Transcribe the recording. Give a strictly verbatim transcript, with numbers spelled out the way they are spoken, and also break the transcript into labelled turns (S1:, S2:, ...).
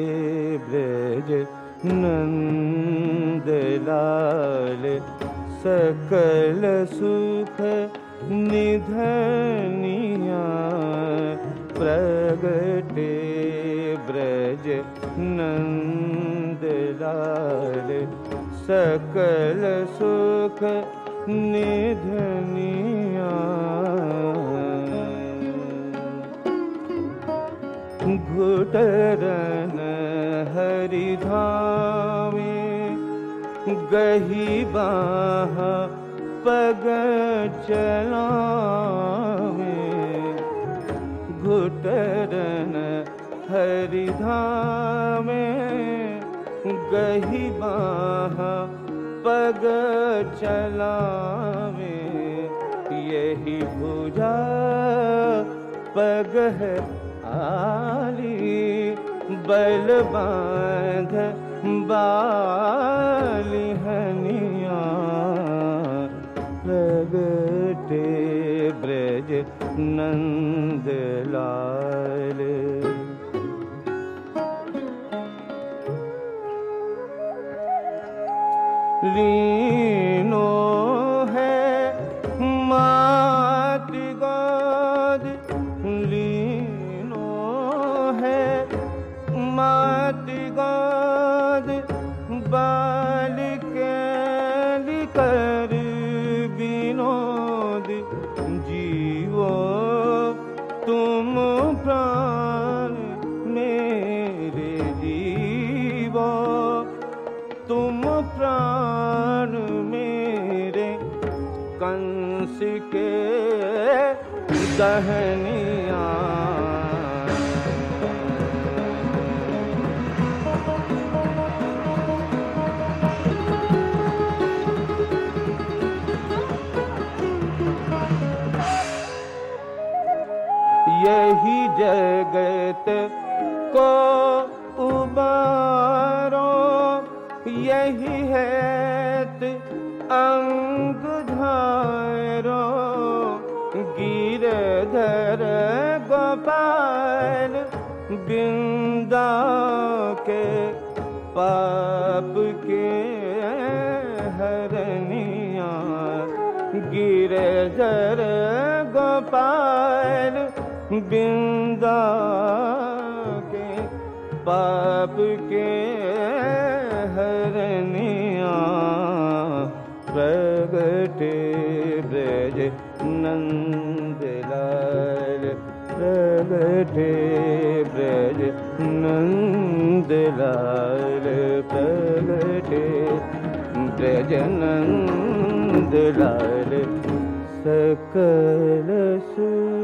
S1: ब्रज नंद लाल सकल सुख निधनिया प्रगटे ब्रज नंद लाल सकल सुख निधनिया घुटरन हरिधामे गही बाह पग चलावे घुटरन हरिधामे गही बाह पग चलावे यही भुजा पग है आली बल बांध बालिहनिया प्रगटे ब्रज नंद लाल लीनो है माति गोद लीनो है माति गोद बालिके लिकर विनोद जीवो तुम प्राण मेरे जीवो तुम प्राण मेरे कंस के दहनिया यही जगत को उबारो यही है अंग धारो गिरधर गोपाल बिंदा के पाप के हरनिया गिरधर गोपाल बिंदा के पाप के हरनिया प्रगटे ब्रज नंद लाल प्रगटे ब्रज नंद लाल प्रगटे ब्रज नंद लाल सकल सुख